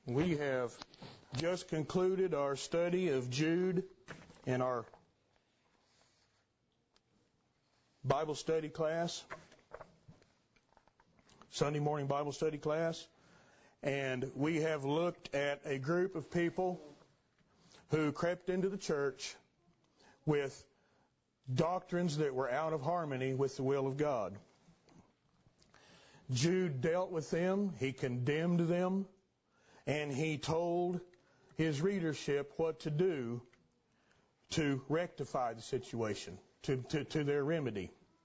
We have just concluded our study of Jude in our Bible study class, Sunday morning Bible study class, and we have looked at a group of people who crept into the church with doctrines that were out of harmony with the will of God. Jude dealt with them, he condemned them, and he told his readership what to do to rectify the situation, to their remedy.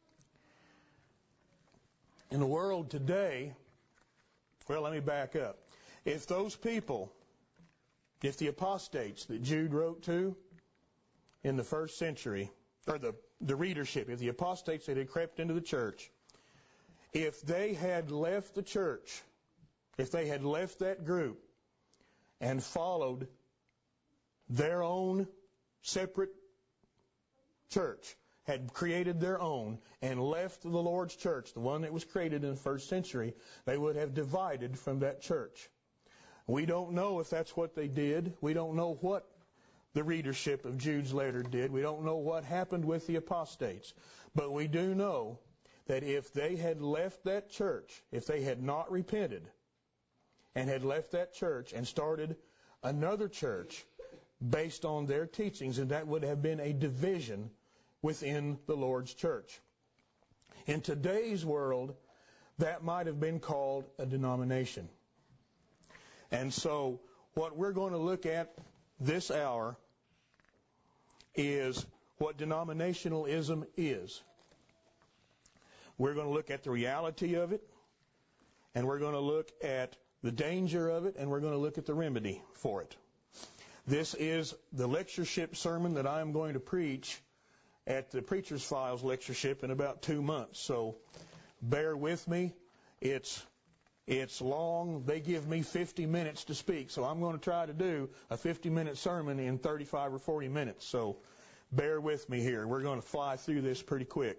In the world today, well, let me back up. If those people, if the apostates that Jude wrote to in the first century, or the readership, if the apostates that had crept into the church, if they had left the church, if they had left that group and followed their own separate church, had created their own and left the Lord's church, the one that was created in the first century, they would have divided from that church. We don't know if that's what they did. We don't know what the readership of Jude's letter did. We don't know what happened with the apostates. But we do know that if they had left that church, if they had not repented and had left that church and started another church based on their teachings, and that would have been a division within the Lord's church. In today's world, that might have been called a denomination. And so what we're going to look at this hour is what denominationalism is. We're going to look at the reality of it, and we're going to look at the danger of it, and we're going to look at the remedy for it. This is the lectureship sermon that I'm going to preach at the Preacher's Files lectureship in about 2 months. So bear with me. It's long. They give me 50 minutes to speak, so I'm going to try to do a 50-minute sermon in 35 or 40 minutes. So bear with me here. We're going to fly through this pretty quick.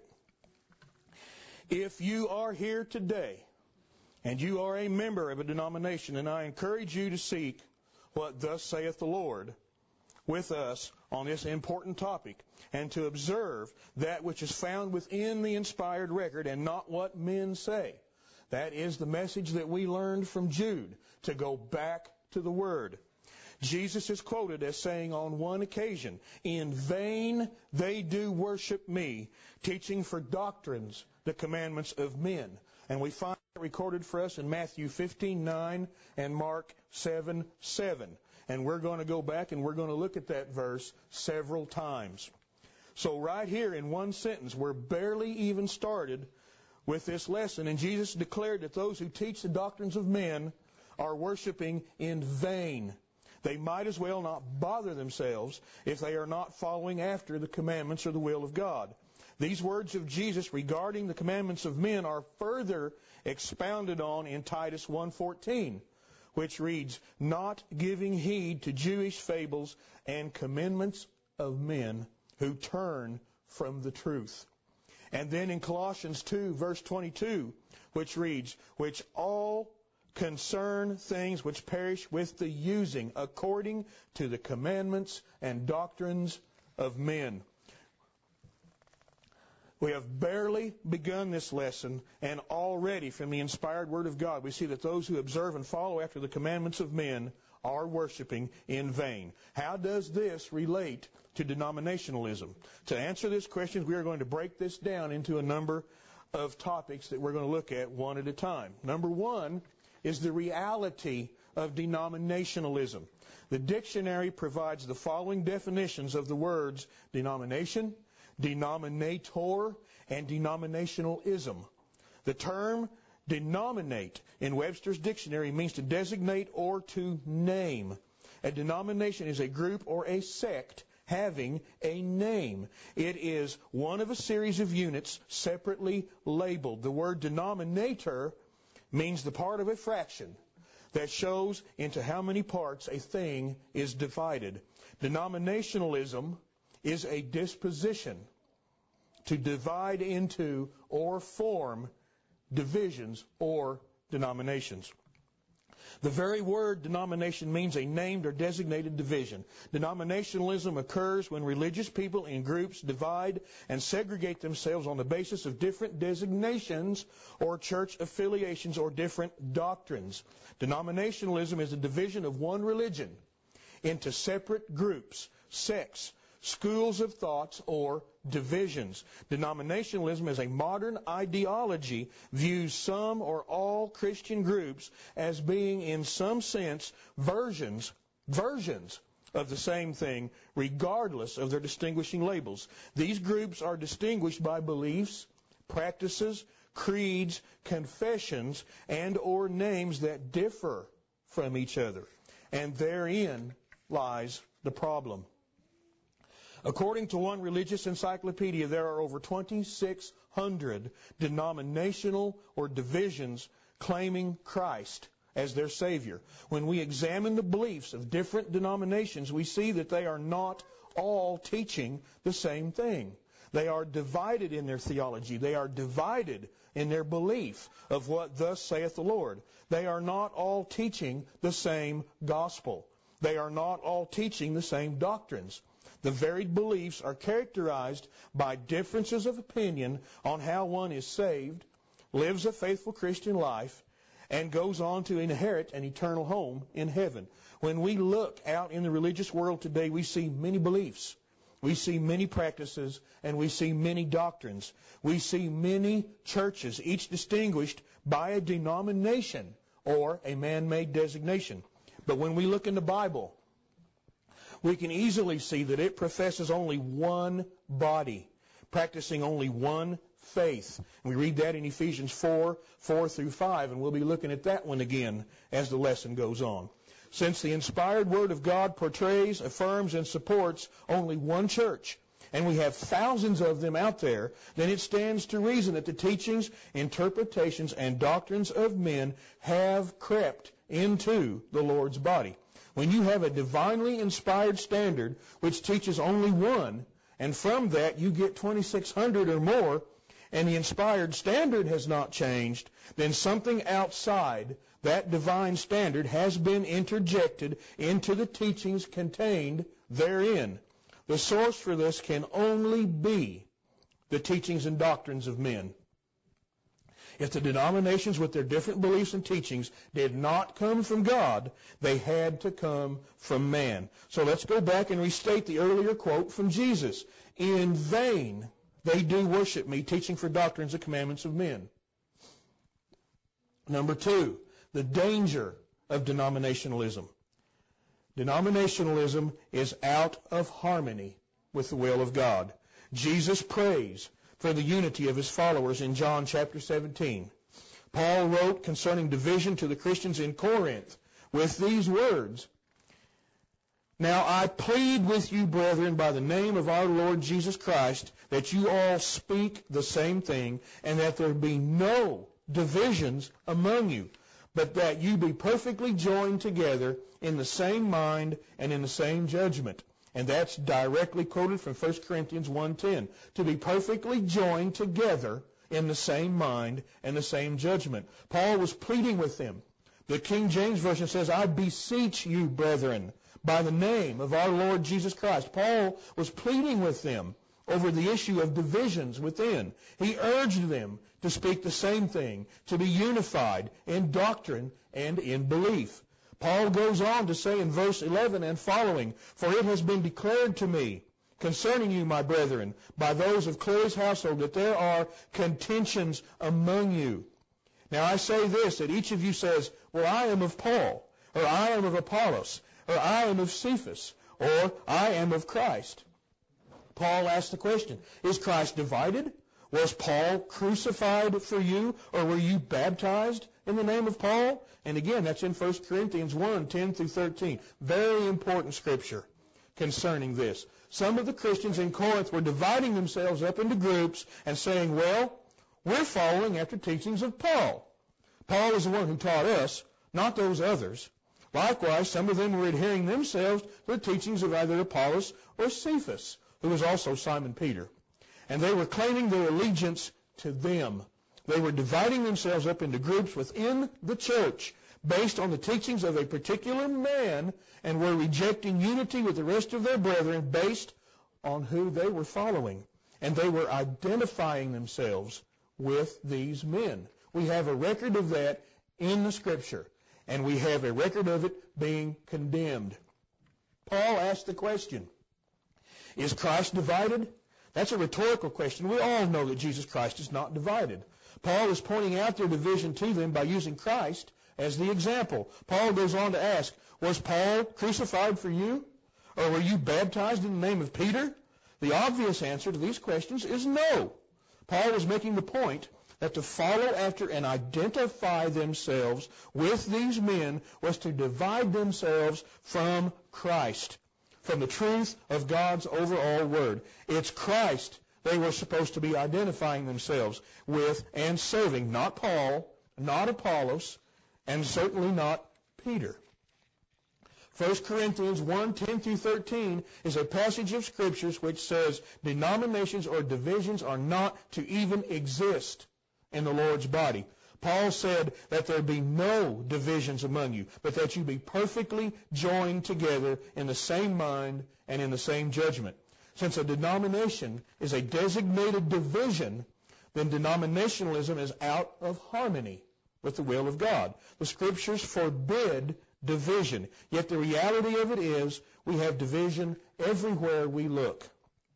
If you are here today and you are a member of a denomination, and I encourage you to seek what thus saith the Lord with us on this important topic, and to observe that which is found within the inspired record and not what men say. That is the message that we learned from Jude, to go back to the Word. Jesus is quoted as saying on one occasion, "In vain they do worship me, teaching for doctrines the commandments of men." And we find it recorded for us in Matthew 15:9 and Mark 7:7. And we're going to go back and we're going to look at that verse several times. So right here in one sentence, we're barely even started with this lesson, and Jesus declared that those who teach the doctrines of men are worshiping in vain. They might as well not bother themselves if they are not following after the commandments or the will of God. These words of Jesus regarding the commandments of men are further expounded on in Titus 1:14, which reads, "Not giving heed to Jewish fables and commandments of men who turn from the truth." And then in Colossians 2, verse 22, which reads, "Which all concern things which perish with the using, according to the commandments and doctrines of men." We have barely begun this lesson, and already from the inspired Word of God, we see that those who observe and follow after the commandments of men are worshiping in vain. How does this relate to denominationalism? To answer this question, we are going to break this down into a number of topics that we're going to look at one at a time. Number one is the reality of denominationalism. The dictionary provides the following definitions of the words denomination, denominator, and denominationalism. The term denominate in Webster's dictionary means to designate or to name. A denomination is a group or a sect having a name. It is one of a series of units separately labeled. The word denominator means the part of a fraction that shows into how many parts a thing is divided. Denominationalism is a disposition to divide into or form divisions or denominations. The very word denomination means a named or designated division. Denominationalism occurs when religious people in groups divide and segregate themselves on the basis of different designations or church affiliations or different doctrines. Denominationalism is a division of one religion into separate groups, sects, schools of thoughts, or divisions. Denominationalism as a modern ideology views some or all Christian groups as being in some sense versions of the same thing, regardless of their distinguishing labels. These groups are distinguished by beliefs, practices, creeds, confessions, and or names that differ from each other. And therein lies the problem. According to one religious encyclopedia, there are over 2,600 denominational or divisions claiming Christ as their Savior. When we examine the beliefs of different denominations, we see that they are not all teaching the same thing. They are divided in their theology. They are divided in their belief of what thus saith the Lord. They are not all teaching the same gospel. They are not all teaching the same doctrines. The varied beliefs are characterized by differences of opinion on how one is saved, lives a faithful Christian life, and goes on to inherit an eternal home in heaven. When we look out in the religious world today, we see many beliefs. We see many practices, and we see many doctrines. We see many churches, each distinguished by a denomination or a man-made designation. But when we look in the Bible, we can easily see that it professes only one body, practicing only one faith. And we read that in Ephesians 4:4-5, and we'll be looking at that one again as the lesson goes on. Since the inspired Word of God portrays, affirms, and supports only one church, and we have thousands of them out there, then it stands to reason that the teachings, interpretations, and doctrines of men have crept into the Lord's body. When you have a divinely inspired standard which teaches only one, and from that you get 2,600 or more, and the inspired standard has not changed, then something outside that divine standard has been interjected into the teachings contained therein. The source for this can only be the teachings and doctrines of men. If the denominations with their different beliefs and teachings did not come from God, they had to come from man. So let's go back and restate the earlier quote from Jesus. In vain they do worship me, teaching for doctrines and commandments of men. Number 2, the danger of denominationalism. Denominationalism is out of harmony with the will of God. Jesus prays for the unity of his followers in John chapter 17. Paul wrote concerning division to the Christians in Corinth with these words, Now I plead with you, brethren, by the name of our Lord Jesus Christ, that you all speak the same thing, and that there be no divisions among you, but that you be perfectly joined together in the same mind and in the same judgment. And that's directly quoted from 1 Corinthians 1:10. To be perfectly joined together in the same mind and the same judgment. Paul was pleading with them. The King James Version says, I beseech you, brethren, by the name of our Lord Jesus Christ. Paul was pleading with them over the issue of divisions within. He urged them to speak the same thing, to be unified in doctrine and in belief. Paul goes on to say in verse 11 and following, For it has been declared to me concerning you, my brethren, by those of Chloe's household, that there are contentions among you. Now I say this, that each of you says, Well, I am of Paul, or I am of Apollos, or I am of Cephas, or I am of Christ. Paul asked the question, is Christ divided? Was Paul crucified for you, or were you baptized in the name of Paul? And again, that's in 1 Corinthians 1:10-13. Very important scripture concerning this. Some of the Christians in Corinth were dividing themselves up into groups and saying, well, we're following after teachings of Paul. Paul is the one who taught us, not those others. Likewise, some of them were adhering themselves to the teachings of either Apollos or Cephas, who was also Simon Peter. And they were claiming their allegiance to them. They were dividing themselves up into groups within the church based on the teachings of a particular man and were rejecting unity with the rest of their brethren based on who they were following. And they were identifying themselves with these men. We have a record of that in the Scripture, and we have a record of it being condemned. Paul asked the question, is Christ divided? That's a rhetorical question. We all know that Jesus Christ is not divided. Paul is pointing out their division to them by using Christ as the example. Paul goes on to ask, was Paul crucified for you? Or were you baptized in the name of Peter? The obvious answer to these questions is no. Paul was making the point that to follow after and identify themselves with these men was to divide themselves from Christ, from the truth of God's overall word. It's Christ they were supposed to be identifying themselves with and serving, not Paul, not Apollos, and certainly not Peter. 1 Corinthians 1:10-13 is a passage of Scriptures which says denominations or divisions are not to even exist in the Lord's body. Paul said that there be no divisions among you, but that you be perfectly joined together in the same mind and in the same judgment. Since a denomination is a designated division, then denominationalism is out of harmony with the will of God. The Scriptures forbid division, yet the reality of it is we have division everywhere we look.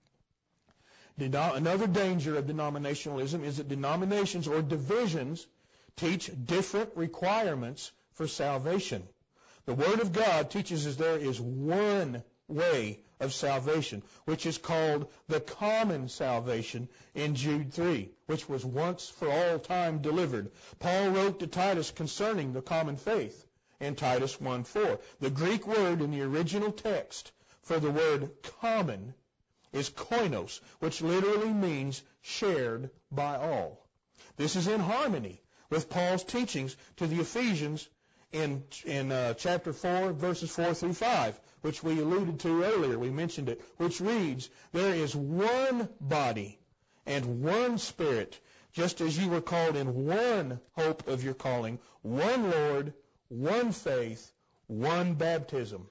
Another danger of denominationalism is that denominations or divisions teach different requirements for salvation. The Word of God teaches us there is one way of salvation, which is called the common salvation in Jude 3, which was once for all time delivered. Paul wrote to Titus concerning the common faith in Titus 1:4. The Greek word in the original text for the word common is koinos, which literally means shared by all. This is in harmony with Paul's teachings to the Ephesians in chapter 4, verses 4 through 5, which we alluded to earlier. We mentioned it, which reads, there is one body and one Spirit, just as you were called in one hope of your calling, one Lord, one faith, one baptism.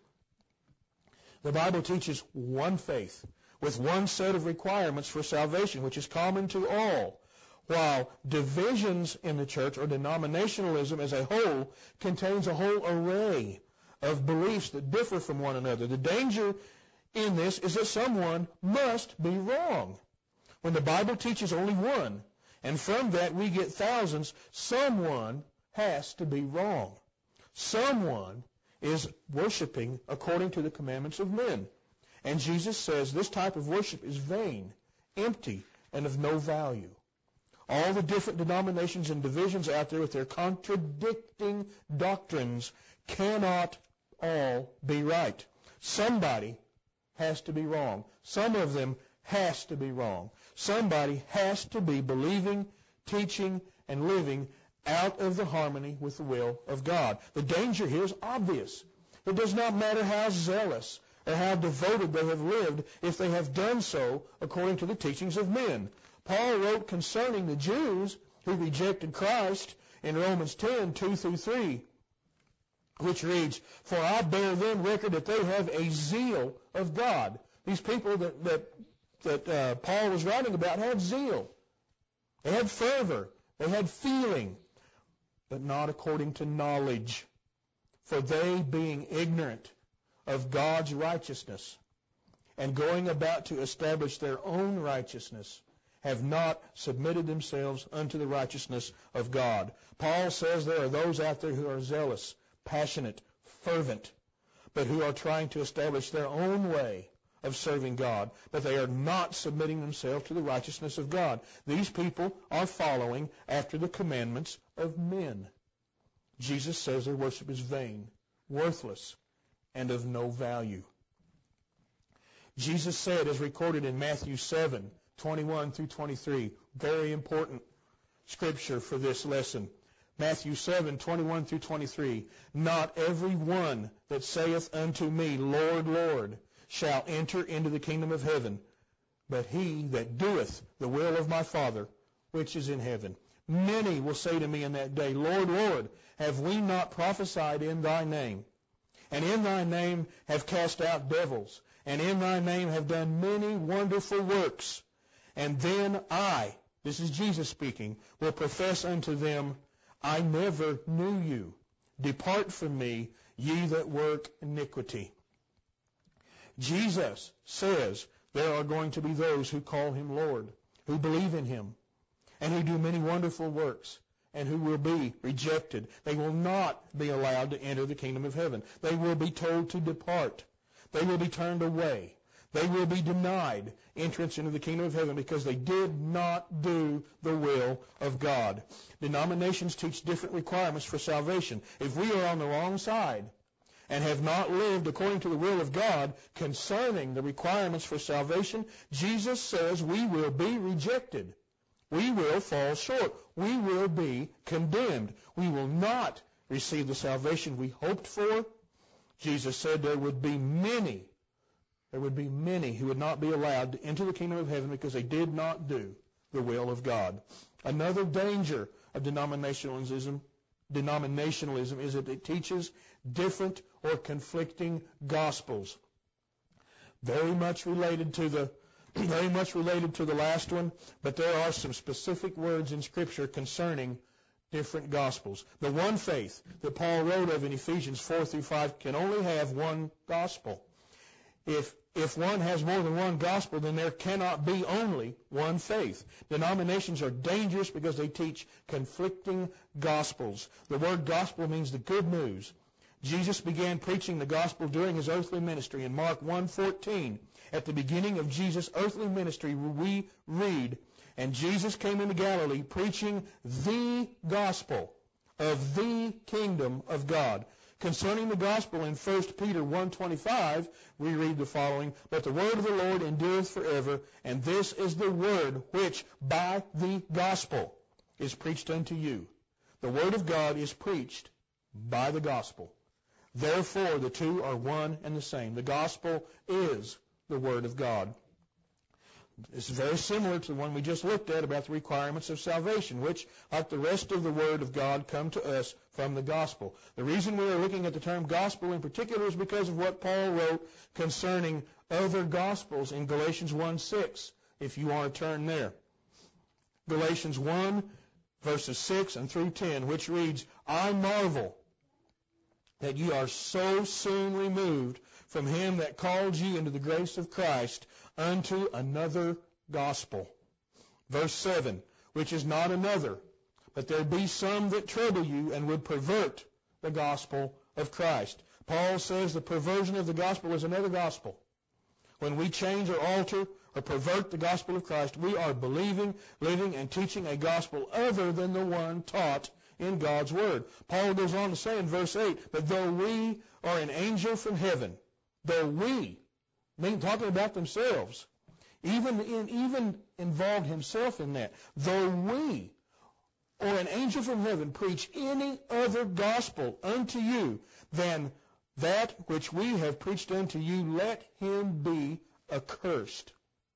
The Bible teaches one faith with one set of requirements for salvation, which is common to all, while divisions in the church or denominationalism as a whole contains a whole array of beliefs that differ from one another. The danger in this is that someone must be wrong. When the Bible teaches only one, and from that we get thousands, someone has to be wrong. Someone is worshiping according to the commandments of men. And Jesus says this type of worship is vain, empty, and of no value. All the different denominations and divisions out there with their contradicting doctrines cannot all be right. Somebody has to be wrong. Some of them has to be wrong. Somebody has to be believing, teaching, and living out of the harmony with the will of God. The danger here is obvious. It does not matter how zealous or how devoted they have lived if they have done so according to the teachings of men. Paul wrote concerning the Jews who rejected Christ in Romans 10:2-3, which reads, for I bear them record that they have a zeal of God. These people that Paul was writing about had zeal. They had fervor. They had feeling, but not according to knowledge. For they, being ignorant of God's righteousness and going about to establish their own righteousness, have not submitted themselves unto the righteousness of God. Paul says there are those out there who are zealous, passionate, fervent, but who are trying to establish their own way of serving God, but they are not submitting themselves to the righteousness of God. These people are following after the commandments of men. Jesus says their worship is vain, worthless, and of no value. Jesus said, as recorded in Matthew 7:21-23, very important scripture for this lesson. Matthew 7:21-23, not every one that saith unto me, Lord, Lord, shall enter into the kingdom of heaven, but he that doeth the will of my Father which is in heaven. Many will say to me in that day, Lord, Lord, have we not prophesied in thy name? And in thy name have cast out devils, and in thy name have done many wonderful works. And then I, this is Jesus speaking, will profess unto them, I never knew you. Depart from me, ye that work iniquity. Jesus says there are going to be those who call him Lord, who believe in him, and who do many wonderful works, and who will be rejected. They will not be allowed to enter the kingdom of heaven. They will be told to depart. They will be turned away. They will be denied entrance into the kingdom of heaven because they did not do the will of God. Denominations teach different requirements for salvation. If we are on the wrong side and have not lived according to the will of God concerning the requirements for salvation, Jesus says we will be rejected. We will fall short. We will be condemned. We will not receive the salvation we hoped for. Jesus said there would be many who would not be allowed to enter the kingdom of heaven because they did not do the will of God. Another danger of denominationalism is that it teaches different or conflicting gospels. Very much related to the last one, but there are some specific words in Scripture concerning different gospels. The one faith that Paul wrote of in Ephesians 4 through 5 can only have one gospel. If one has more than one gospel, then there cannot be only one faith. Denominations are dangerous because they teach conflicting gospels. The word gospel means the good news. Jesus began preaching the gospel during his earthly ministry. In Mark 1:14, at the beginning of Jesus' earthly ministry, we read, and Jesus came into Galilee preaching the gospel of the kingdom of God. Concerning the gospel in 1 Peter 1:25, we read the following, but the word of the Lord endureth forever, and this is the word which by the gospel is preached unto you. The word of God is preached by the gospel. Therefore, the two are one and the same. The gospel is the word of God. It's very similar to the one we just looked at about the requirements of salvation, which, like the rest of the Word of God, come to us from the gospel. The reason we are looking at the term gospel in particular is because of what Paul wrote concerning other gospels in Galatians 1:6, if you want to turn there. Galatians 1, verses 6 and through 10, which reads, I marvel that ye are so soon removed from him that called you into the grace of Christ unto another gospel. Verse 7, which is not another, but there be some that trouble you and would pervert the gospel of Christ. Paul says the perversion of the gospel is another gospel. When we change or alter or pervert the gospel of Christ, we are believing, living, and teaching a gospel other than the one taught in God's Word. Paul goes on to say in verse 8, but though we are an angel from heaven, though we, talking about themselves, even involved himself in that, though we or an angel from heaven preach any other gospel unto you than that which we have preached unto you, let him be accursed.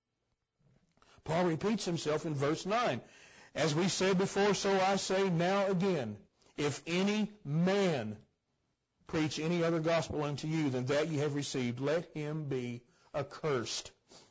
Paul repeats himself in verse 9. As we said before, so I say now again, if any man preach any other gospel unto you than that ye have received, let him be accursed.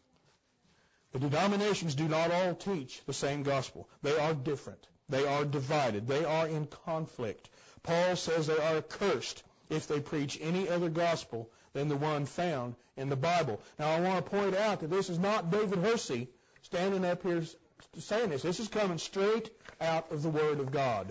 The denominations do not all teach the same gospel. They are different. They are divided. They are in conflict. Paul says they are accursed if they preach any other gospel than the one found in the Bible. Now, I want to point out that this is not David Hersey standing up here saying this. This is coming straight out of the Word of God.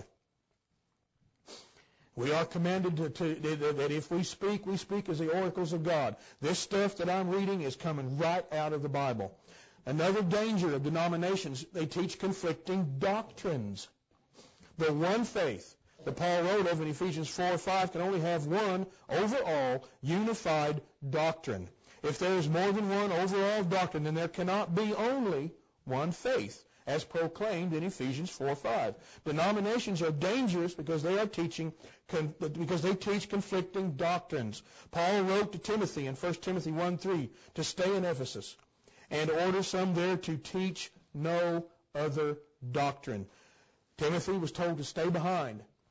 We are commanded that if we speak as the oracles of God. This stuff that I'm reading is coming right out of the Bible. Another danger of denominations, they teach conflicting doctrines. The one faith that Paul wrote of in Ephesians 4:5 can only have one overall unified doctrine. If there is more than one overall doctrine, then there cannot be only one faith, as proclaimed in Ephesians 4:5. Denominations are dangerous because they teach conflicting doctrines. Paul wrote to Timothy in 1 Timothy 1:3 to stay in Ephesus and order some there to teach no other doctrine. Timothy was told to stay behind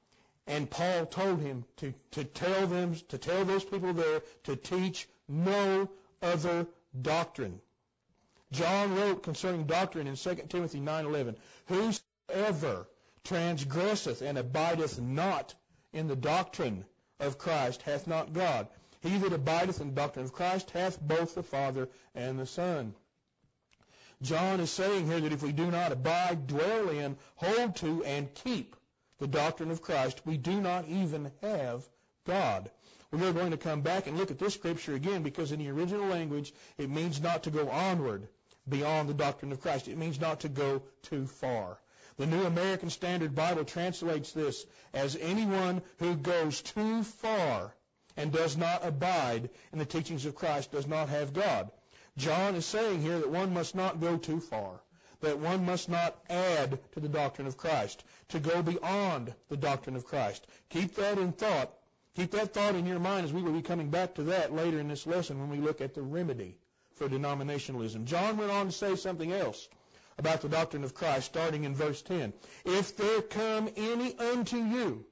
And Paul told him to tell those people there to teach no other doctrine. John wrote concerning doctrine in 2 Timothy 9:11, "Whosoever transgresseth and abideth not in the doctrine of Christ hath not God. He that abideth in the doctrine of Christ hath both the Father and the Son." John is saying here that if we do not abide, dwell in, hold to, and keep the doctrine of Christ, we do not even have God. We are going to come back and look at this scripture again, because in the original language it means not to go onward beyond the doctrine of Christ. It means not to go too far. The New American Standard Bible translates this as anyone who goes too far and does not abide in the teachings of Christ does not have God. John is saying here that one must not go too far, that one must not add to the doctrine of Christ, to go beyond the doctrine of Christ. Keep that in thought. Keep that thought in your mind, as we will be coming back to that later in this lesson when we look at the remedy for denominationalism. John went on to say something else about the doctrine of Christ, starting in verse 10. "If there come any unto you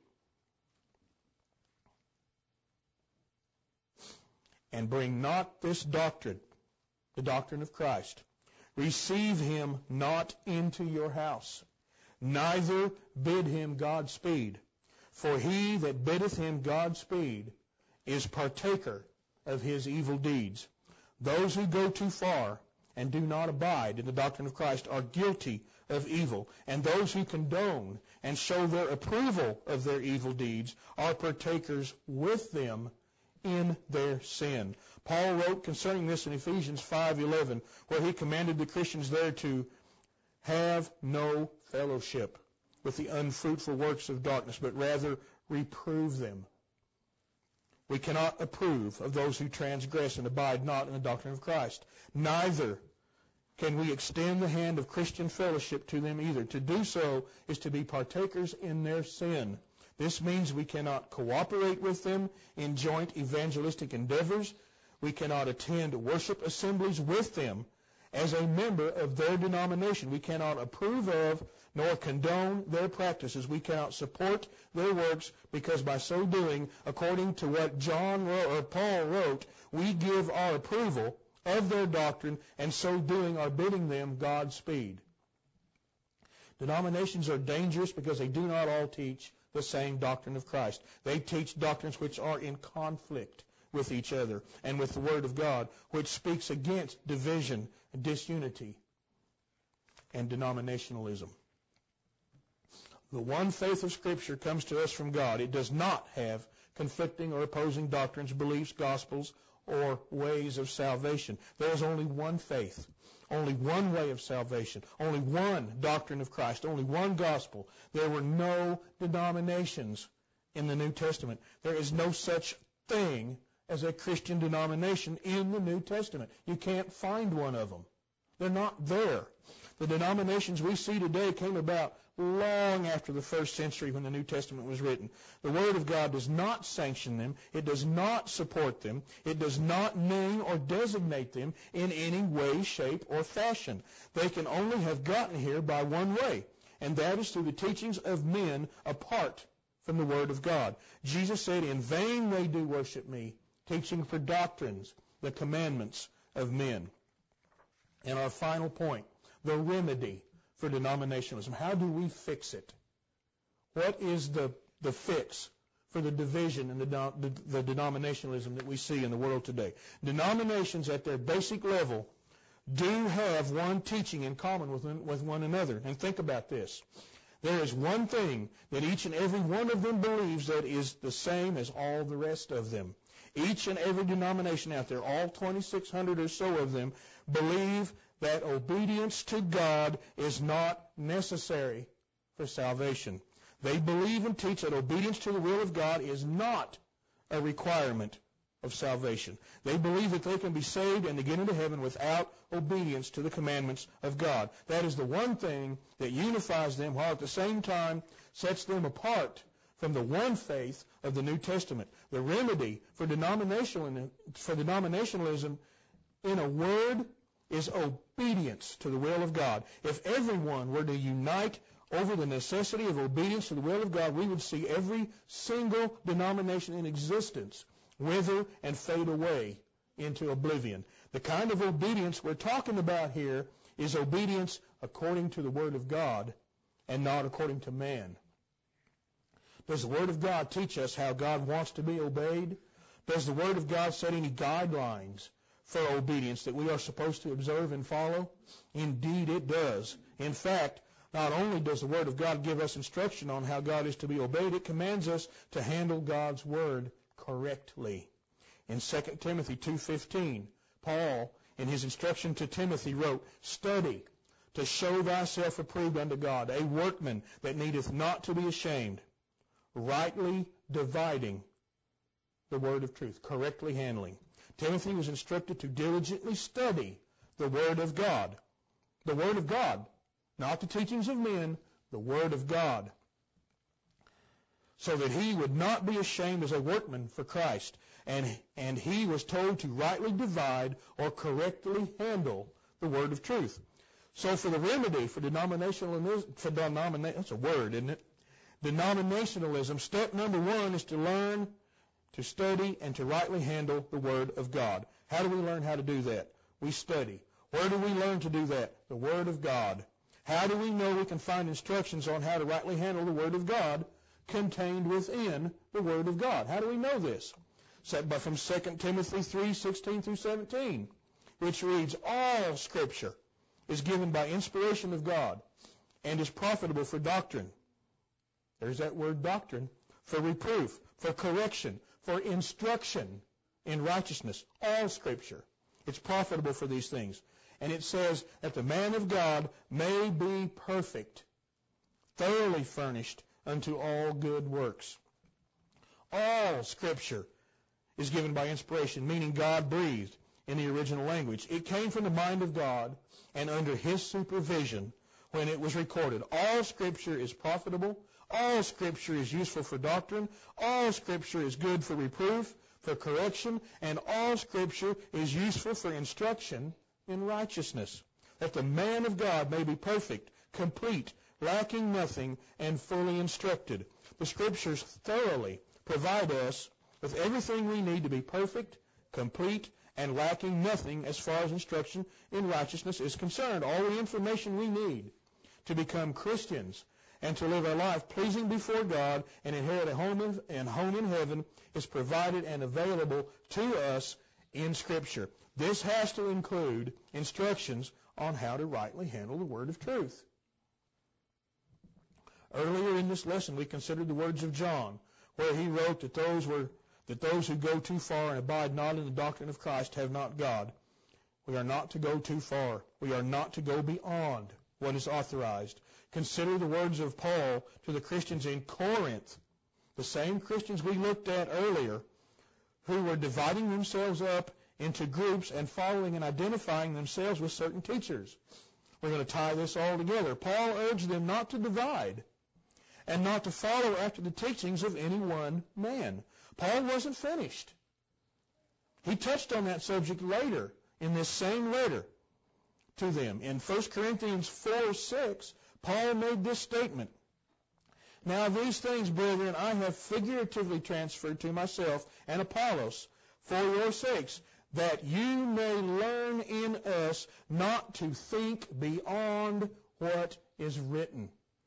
and bring not this doctrine, the doctrine of Christ, receive him not into your house, neither bid him Godspeed. For he that biddeth him Godspeed is partaker of his evil deeds." Those who go too far and do not abide in the doctrine of Christ are guilty of evil, and those who condone and show their approval of their evil deeds are partakers with them in their sin. Paul wrote concerning this in Ephesians 5:11, where he commanded the Christians there to have no fellowship with the unfruitful works of darkness, but rather reprove them. We cannot approve of those who transgress and abide not in the doctrine of Christ. Neither can we extend the hand of Christian fellowship to them either. To do so is to be partakers in their sin. This means we cannot cooperate with them in joint evangelistic endeavors. We cannot attend worship assemblies with them as a member of their denomination. We cannot approve of nor condone their practices. We cannot support their works, because by so doing, according to what Paul wrote, we give our approval of their doctrine, and so doing are bidding them Godspeed. Denominations are dangerous because they do not all teach the same doctrine of Christ. They teach doctrines which are in conflict with each other and with the Word of God, which speaks against division, disunity, and denominationalism. The one faith of Scripture comes to us from God. It does not have conflicting or opposing doctrines, beliefs, gospels, or ways of salvation. There is only one faith, only one way of salvation, only one doctrine of Christ, only one gospel. There were no denominations in the New Testament. There is no such thing as a Christian denomination in the New Testament. You can't find one of them. They're not there. The denominations we see today came about long after the first century when the New Testament was written. The Word of God does not sanction them. It does not support them. It does not name or designate them in any way, shape, or fashion. They can only have gotten here by one way, and that is through the teachings of men apart from the Word of God. Jesus said, "In vain they do worship me, teaching for doctrines the commandments of men." And our final point, the remedy for denominationalism. How do we fix it? What is the fix for the division and the denominationalism that we see in the world today? Denominations at their basic level do have one teaching in common with one another. And think about this. There is one thing that each and every one of them believes that is the same as all the rest of them. Each and every denomination out there, all 2,600 or so of them, believe that obedience to God is not necessary for salvation. They believe and teach that obedience to the will of God is not a requirement of salvation. They believe that they can be saved and to get into heaven without obedience to the commandments of God. That is the one thing that unifies them, while at the same time sets them apart from the one faith of the New Testament. The remedy for denominationalism, in a word, is obedience to the will of God. If everyone were to unite over the necessity of obedience to the will of God, we would see every single denomination in existence wither and fade away into oblivion. The kind of obedience we're talking about here is obedience according to the Word of God and not according to man. Does the Word of God teach us how God wants to be obeyed? Does the Word of God set any guidelines for obedience that we are supposed to observe and follow? Indeed, it does. In fact, not only does the Word of God give us instruction on how God is to be obeyed, it commands us to handle God's Word correctly. In 2 Timothy 2:15, Paul, in his instruction to Timothy, wrote, "Study to show thyself approved unto God, a workman that needeth not to be ashamed, rightly dividing the word of truth," correctly handling. Timothy was instructed to diligently study the Word of God. The Word of God, not the teachings of men, the Word of God, so that he would not be ashamed as a workman for Christ. And he was told to rightly divide or correctly handle the word of truth. So for the remedy for denominationalism, that's a word, isn't it? Denominationalism, step number one is to learn to study and to rightly handle the Word of God. How do we learn how to do that? We study. Where do we learn to do that? The Word of God. How do we know we can find instructions on how to rightly handle the Word of God contained within the Word of God? How do we know this? From 2 Timothy 3:16 through 17, which reads, "All Scripture is given by inspiration of God and is profitable for doctrine." There's that word doctrine. For reproof, for correction, for instruction in righteousness. All Scripture. It's profitable for these things. And it says that the man of God may be perfect, thoroughly furnished unto all good works. All Scripture is given by inspiration, meaning God breathed in the original language. It came from the mind of God and under His supervision when it was recorded. All Scripture is profitable. All Scripture is useful for doctrine. All Scripture is good for reproof, for correction, and all Scripture is useful for instruction in righteousness, that the man of God may be perfect, complete, lacking nothing, and fully instructed. The Scriptures thoroughly provide us with everything we need to be perfect, complete, and lacking nothing as far as instruction in righteousness is concerned. All the information we need to become Christians and to live a life pleasing before God and inherit a home in heaven is provided and available to us in Scripture. This has to include instructions on how to rightly handle the word of truth. Earlier in this lesson, we considered the words of John, where he wrote that those who go too far and abide not in the doctrine of Christ have not God. We are not to go too far. We are not to go beyond what is authorized. Consider the words of Paul to the Christians in Corinth, the same Christians we looked at earlier, who were dividing themselves up into groups and following and identifying themselves with certain teachers. We're going to tie this all together. Paul urged them not to divide and not to follow after the teachings of any one man. Paul wasn't finished. He touched on that subject later in this same letter to them. In 1 Corinthians 4:6, Paul made this statement. "Now these things, brethren, I have figuratively transferred to myself and Apollos for your sakes, that you may learn in us not to think beyond what is written."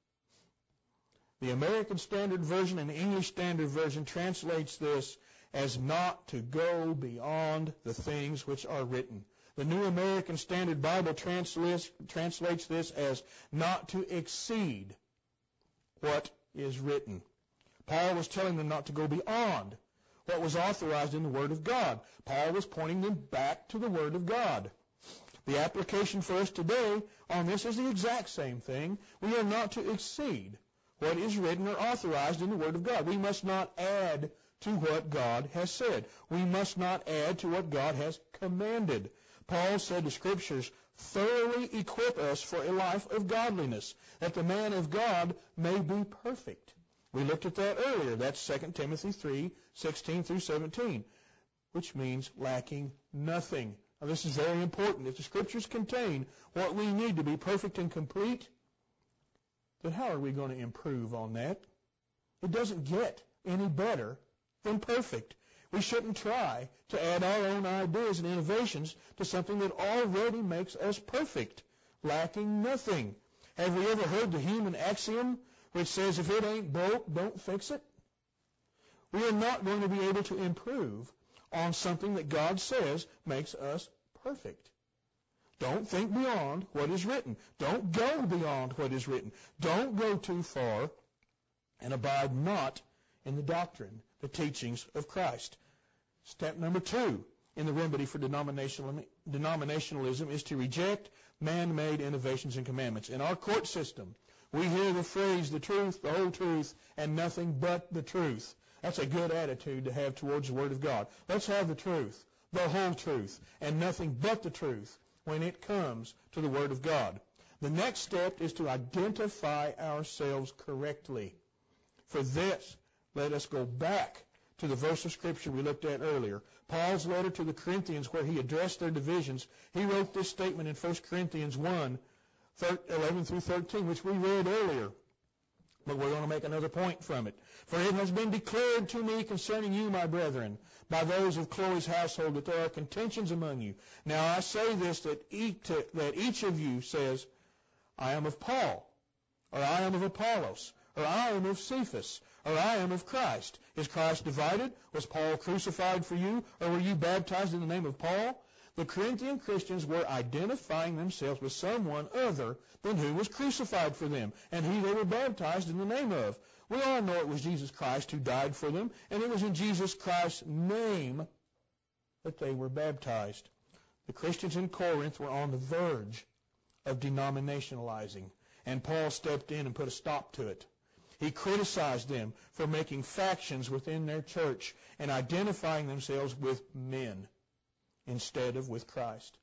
The American Standard Version and the English Standard Version translates this as not to go beyond the things which are written. The New American Standard Bible translates this as not to exceed what is written. Paul was telling them not to go beyond what was authorized in the Word of God. Paul was pointing them back to the Word of God. The application for us today on this is the exact same thing. We are not to exceed what is written or authorized in the Word of God. We must not add to what God has said. We must not add to what God has commanded. Paul said the Scriptures thoroughly equip us for a life of godliness, that the man of God may be perfect. We looked at that earlier. That's 2 Timothy 3:16 through 17, which means lacking nothing. Now, this is very important. If the Scriptures contain what we need to be perfect and complete, But how are we going to improve on that? It doesn't get any better than perfect. We shouldn't try to add our own ideas and innovations to something that already makes us perfect, lacking nothing. Have we ever heard the human axiom which says, if it ain't broke, don't fix it? We are not going to be able to improve on something that God says makes us perfect. Don't think beyond what is written. Don't go beyond what is written. Don't go too far, and abide not in the doctrine, the teachings of Christ. Step number 2 in the remedy for denominationalism is to reject man-made innovations and commandments. In our court system, we hear the phrase, the truth, the whole truth, and nothing but the truth. That's a good attitude to have towards the Word of God. Let's have the truth, the whole truth, and nothing but the truth when it comes to the Word of God. The next step is to identify ourselves correctly. For this, let us go back to the verse of Scripture we looked at earlier. Paul's letter to the Corinthians, where he addressed their divisions, he wrote this statement in 1 Corinthians 1, 11 through 13, which we read earlier. But we're going to make another point from it. For it has been declared to me concerning you, my brethren, by those of Chloe's household, that there are contentions among you. Now I say this, that each of you says, I am of Paul, or I am of Apollos, or I am of Cephas, or I am of Christ. Is Christ divided? Was Paul crucified for you, or were you baptized in the name of Paul? The Corinthian Christians were identifying themselves with someone other than who was crucified for them, and who they were baptized in the name of. We all know it was Jesus Christ who died for them, and it was in Jesus Christ's name that they were baptized. The Christians in Corinth were on the verge of denominationalizing, and Paul stepped in and put a stop to it. He criticized them for making factions within their church and identifying themselves with men instead of with Christ.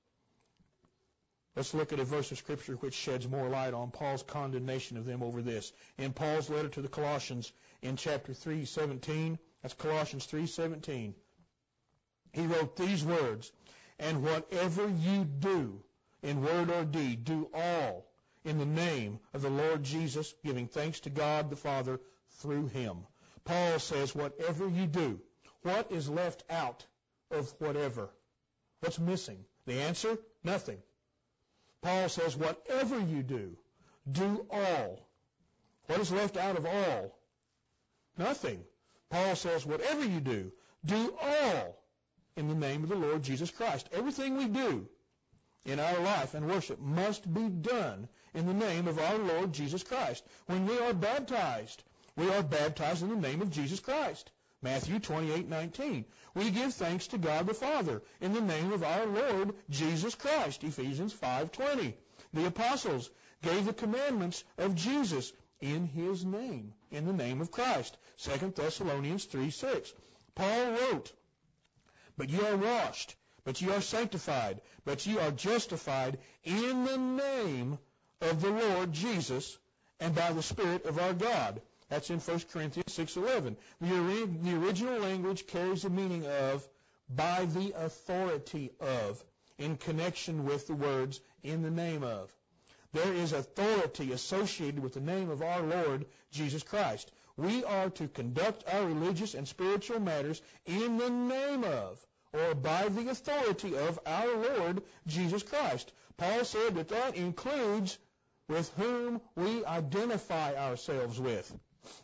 Let's look at a verse of Scripture which sheds more light on Paul's condemnation of them over this. In Paul's letter to the Colossians in chapter 3:17, that's Colossians 3:17, he wrote these words, and whatever you do in word or deed, do all in the name of the Lord Jesus, giving thanks to God the Father through him. Paul says, whatever you do, what is left out of whatever? What's missing? The answer? Nothing. Paul says, whatever you do, do all. What is left out of all? Nothing. Paul says, whatever you do all in the name of the Lord Jesus Christ. Everything we do in our life and worship must be done in the name of our Lord Jesus Christ. When we are baptized in the name of Jesus Christ. Matthew 28:19. We give thanks to God the Father in the name of our Lord Jesus Christ. Ephesians 5:20. The apostles gave the commandments of Jesus in his name, in the name of Christ. 2 Thessalonians 3:6. Paul wrote, but ye are washed, but ye are sanctified, but ye are justified in the name of the Lord Jesus and by the Spirit of our God. That's in 1 Corinthians 6:11. The original language carries the meaning of by the authority of in connection with the words in the name of. There is authority associated with the name of our Lord Jesus Christ. We are to conduct our religious and spiritual matters in the name of or by the authority of our Lord Jesus Christ. Paul said that includes with whom we identify ourselves with.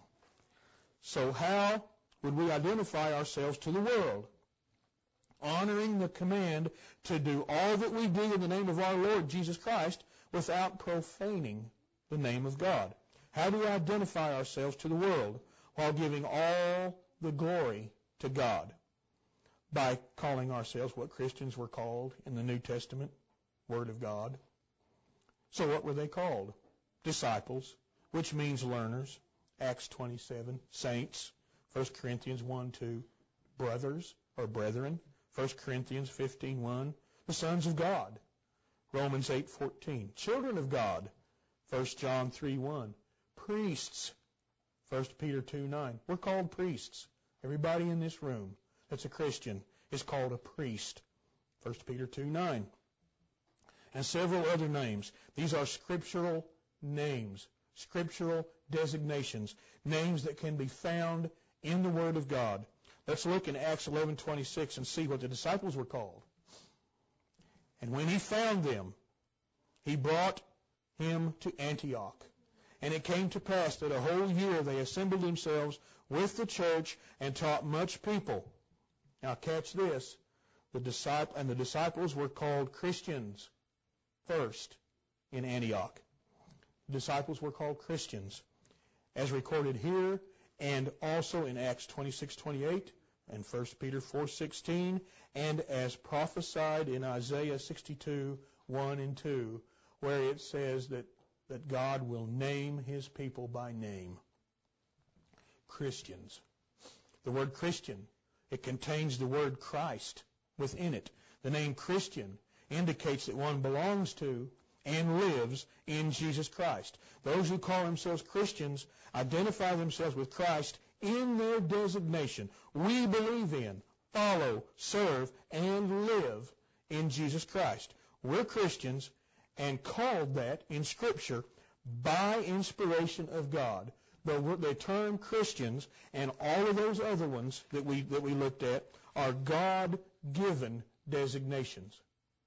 So how would we identify ourselves to the world? Honoring the command to do all that we do in the name of our Lord Jesus Christ without profaning the name of God. How do we identify ourselves to the world while giving all the glory to God? By calling ourselves what Christians were called in the New Testament, Word of God. So what were they called? Disciples, which means learners. Acts 27, saints, 1 Corinthians 1:2, brothers or brethren, 1 Corinthians 15:1, the sons of God, Romans 8:14, children of God, 1 John 3:1, priests, 1 Peter 2:9. We're called priests. Everybody in this room that's a Christian is called a priest, 1 Peter 2:9. And several other names. These are scriptural names, scriptural designations, names that can be found in the Word of God. Let's look in Acts 11:26 and see what the disciples were called. And when he found them, he brought him to Antioch. And it came to pass that a whole year they assembled themselves with the church and taught much people. Now catch this. The disciples were called Christians first in Antioch. The disciples were called Christians, as recorded here and also in Acts 26:28 and 1 Peter 4:16, and as prophesied in Isaiah 62:1 and 2, where it says that God will name his people by name. Christians. The word Christian, it contains the word Christ within it. The name Christian indicates that one belongs to and lives in Jesus Christ. Those who call themselves Christians identify themselves with Christ in their designation. We believe in, follow, serve, and live in Jesus Christ. We're Christians and called that in Scripture by inspiration of God. The term Christians and all of those other ones that we looked at are God-given designations.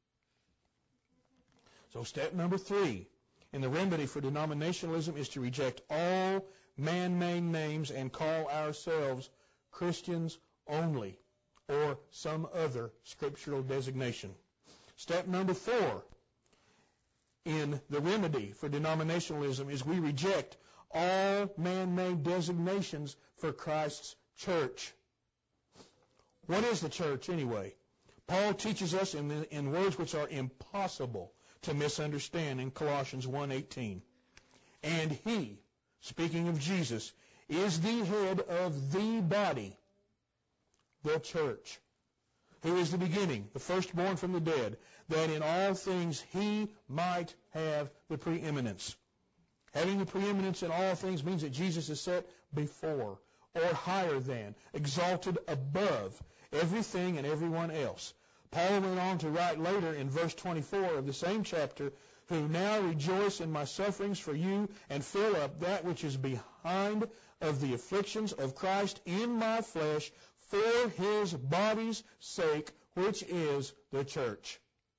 So step number 3 in the remedy for denominationalism is to reject all man-made names and call ourselves Christians only, or some other scriptural designation. Step number 4 in the remedy for denominationalism is we reject all man-made designations for Christ's church. What is the church anyway? Paul teaches us in words which are impossible to misunderstand in Colossians 1:18. And he, speaking of Jesus, is the head of the body, the church, who is the beginning, the firstborn from the dead, that in all things he might have the preeminence. Having the preeminence in all things means that Jesus is set before, or higher than, exalted above everything and everyone else. Paul went on to write later in verse 24 of the same chapter, who now rejoice in my sufferings for you and fill up that which is behind of the afflictions of Christ in my flesh for his body's sake, which is the church.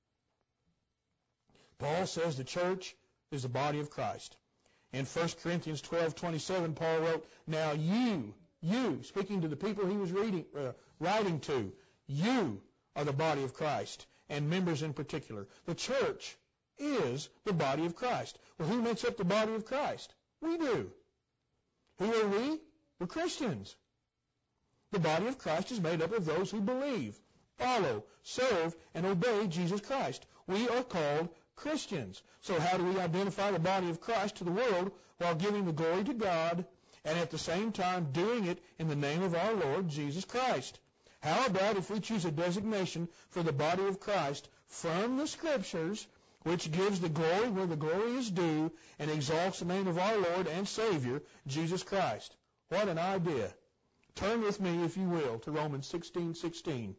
Paul says the church is the body of Christ. In 1 Corinthians 12:27, Paul wrote, now you, speaking to the people he was writing to, you are the body of Christ, and members in particular. The church is the body of Christ. Well, who makes up the body of Christ? We do. Who are we? We're Christians. The body of Christ is made up of those who believe, follow, serve, and obey Jesus Christ. We are called Christians. So how do we identify the body of Christ to the world while giving the glory to God and at the same time doing it in the name of our Lord Jesus Christ? How about if we choose a designation for the body of Christ from the Scriptures, which gives the glory where the glory is due and exalts the name of our Lord and Savior, Jesus Christ? What an idea. Turn with me, if you will, to Romans 16:16.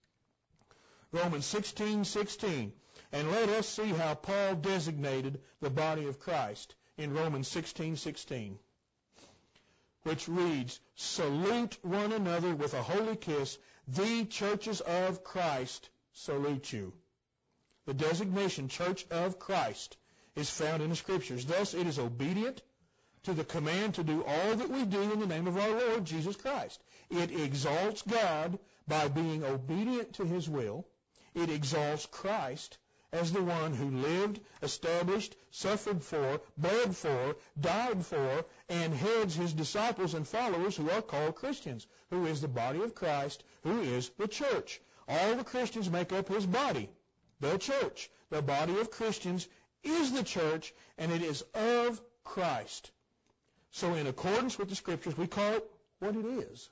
Romans 16:16. And let us see how Paul designated the body of Christ in Romans 16:16. Which reads, salute one another with a holy kiss. The churches of Christ salute you. The designation Church of Christ is found in the Scriptures. Thus, it is obedient to the command to do all that we do in the name of our Lord Jesus Christ. It exalts God by being obedient to his will. It exalts Christ as the one who lived, established, suffered for, bled for, died for, and heads his disciples and followers who are called Christians, who is the body of Christ, who is the church. All the Christians make up his body, the church. The body of Christians is the church, and it is of Christ. So in accordance with the Scriptures, we call it what it is,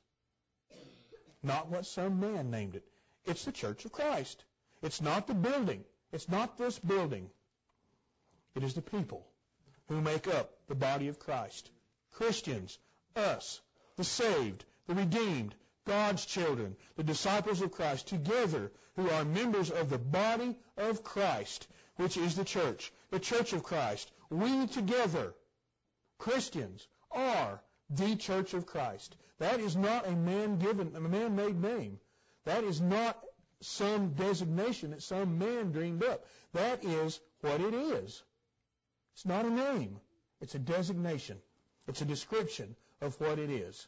not what some man named it. It's the church of Christ. It's not the building. It's not this building. It is the people who make up the body of Christ. Christians, us, the saved, the redeemed, God's children, the disciples of Christ, together who are members of the body of Christ, which is the church of Christ. We together Christians are the Church of Christ. That is not a man-made name. That is not some designation that some man dreamed up. That is what it is. It's not a name. It's a designation. It's a description of what it is.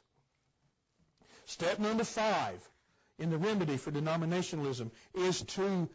Step number 5 in the remedy for denominationalism is to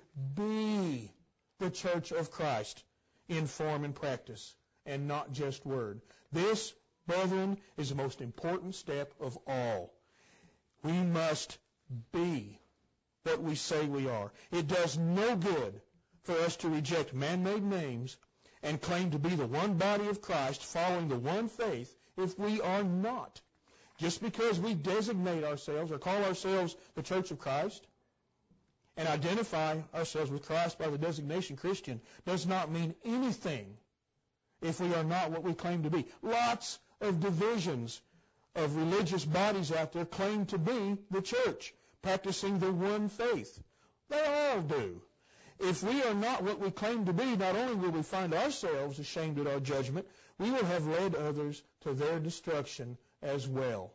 be the Church of Christ in form and practice, and not just word. This, brethren, is the most important step of all. We must be what we say we are. It does no good for us to reject man-made names and claim to be the one body of Christ following the one faith if we are not. Just because we designate ourselves or call ourselves the Church of Christ and identify ourselves with Christ by the designation Christian does not mean anything if we are not what we claim to be. Lots of divisions of religious bodies out there claim to be the church, practicing the one faith. They all do. If we are not what we claim to be, not only will we find ourselves ashamed at our judgment, we will have led others to their destruction as well.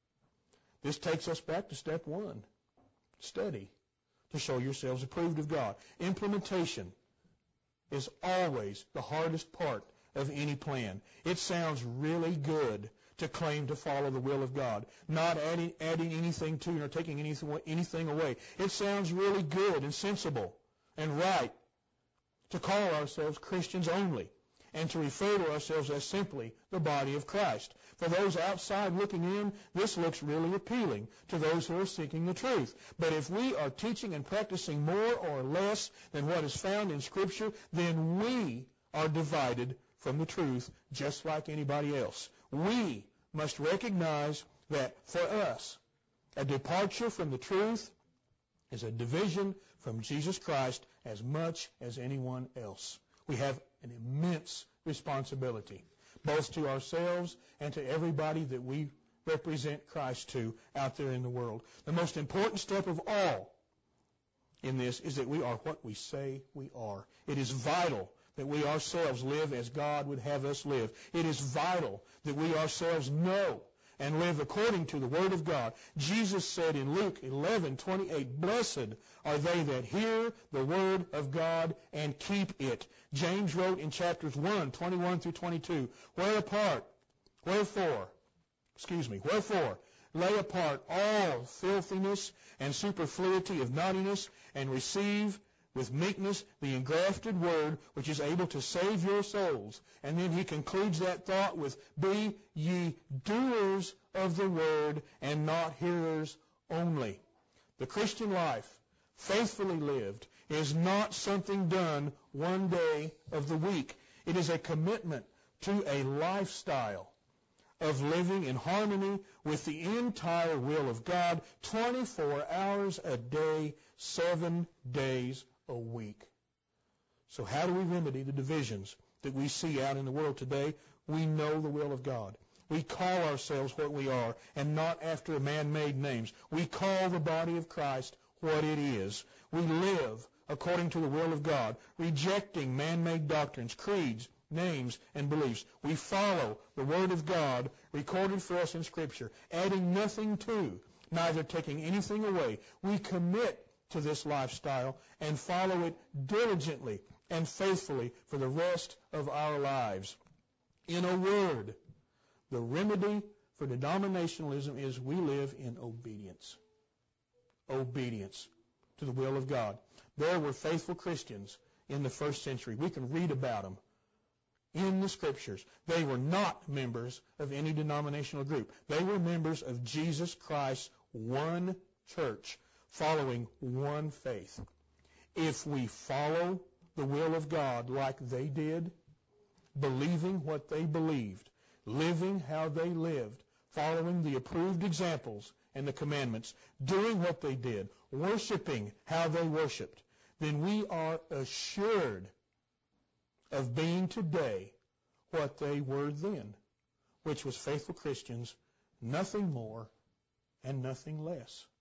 This takes us back to step 1. Study to show yourselves approved of God. Implementation is always the hardest part of any plan. It sounds really good to claim to follow the will of God, not adding anything to nor taking anything away. It sounds really good and sensible and right to call ourselves Christians only and to refer to ourselves as simply the body of Christ. For those outside looking in, this looks really appealing to those who are seeking the truth. But if we are teaching and practicing more or less than what is found in Scripture, then we are divided from the truth just like anybody else. We must recognize that for us, a departure from the truth is a division from Jesus Christ as much as anyone else. We have an immense responsibility, both to ourselves and to everybody that we represent Christ to out there in the world. The most important step of all in this is that we are what we say we are. It is vital that we ourselves live as God would have us live. It is vital that we ourselves know and live according to the Word of God. Jesus said in Luke 11:28, "Blessed are they that hear the Word of God and keep it." James wrote in chapters 1:21 through 22, Wherefore, lay apart all filthiness and superfluity of naughtiness, and receive with meekness the engrafted word, which is able to save your souls. And then he concludes that thought with, Be ye doers of the word, and not hearers only. The Christian life, faithfully lived, is not something done one day of the week. It is a commitment to a lifestyle of living in harmony with the entire will of God 24 hours a day, 7 days a week. So how do we remedy the divisions that we see out in the world today? We know the will of God. We call ourselves what we are and not after man-made names. We call the body of Christ what it is. We live according to the will of God, rejecting man-made doctrines, creeds, names, and beliefs. We follow the Word of God recorded for us in Scripture, adding nothing to, neither taking anything away. We commit to this lifestyle and follow it diligently and faithfully for the rest of our lives. In a word, the remedy for denominationalism is we live in obedience. Obedience to the will of God. There were faithful Christians in the first century. We can read about them in the Scriptures. They were not members of any denominational group. They were members of Jesus Christ's one church, following one faith. If we follow the will of God like they did, believing what they believed, living how they lived, following the approved examples and the commandments, doing what they did, worshiping how they worshiped, then we are assured of being today what they were then, which was faithful Christians, nothing more and nothing less.